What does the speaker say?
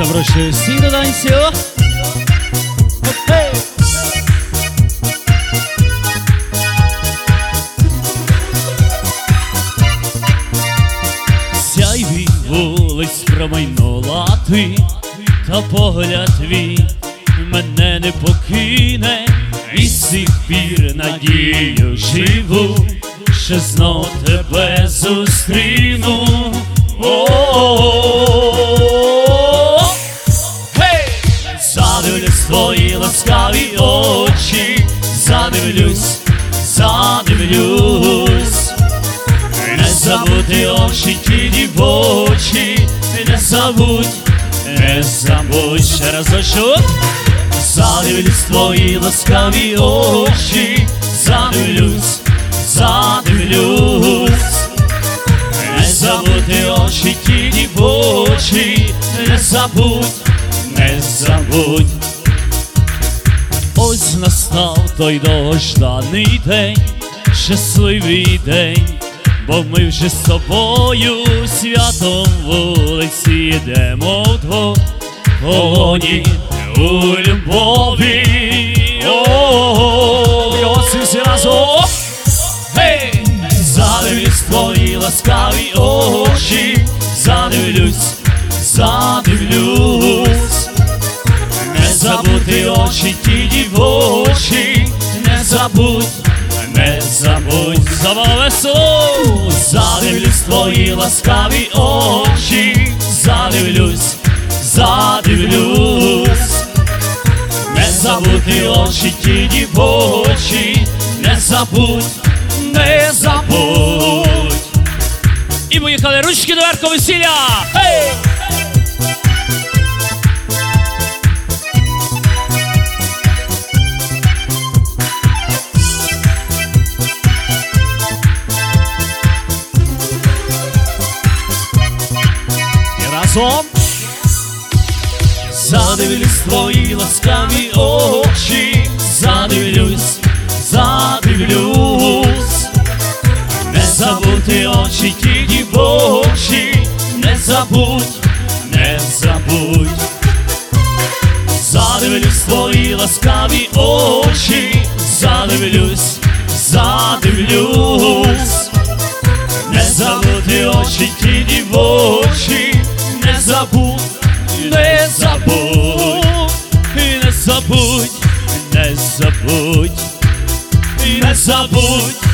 Запрошую всіх до танцю. Сяйві вулиць промайнула ти, та погляд твій мене не покине, і з сих пір надію живу, що знов тебе зустріну. Задивлюсь твої ласкаві очі, задивлюсь, задивлюсь. Не забудь очі ті дівочі, не забудь, не забудь. Ще разочок. Задивлюсь твої ласкаві очі, задивлюсь, задивлюсь. Не забудь очі ті дівочі, не забудь, не забудь. Ось настав той довгожданий день, щасливий день, бо ми вже з тобою святом вулиці йдемо вдвох, полоні у любові. Всі разом. Задивлюсь твої ласкаві очі, задивлюсь, задивлюсь. Не забудь очі ті дівочі, не забудь, не забудь. Завесу. Задивлюсь твої ласкаві очі, задивлюсь, задивлюсь. Не забудь очі ті дівочі, не забудь, не забудь. І поїхали ручки доверху весілля. Хей! І разом. Задивлюсь твої ласкаві очі, задивлюсь, задивлюсь. Не забудь очі ті дівочі, не забудь, не забудь. Задивлюсь твої ласкаві очі, задивлюсь, задивлюсь. Не забудь очі ті дівочі, не забудь, не забудь, не забудь, не забудь, не забудь.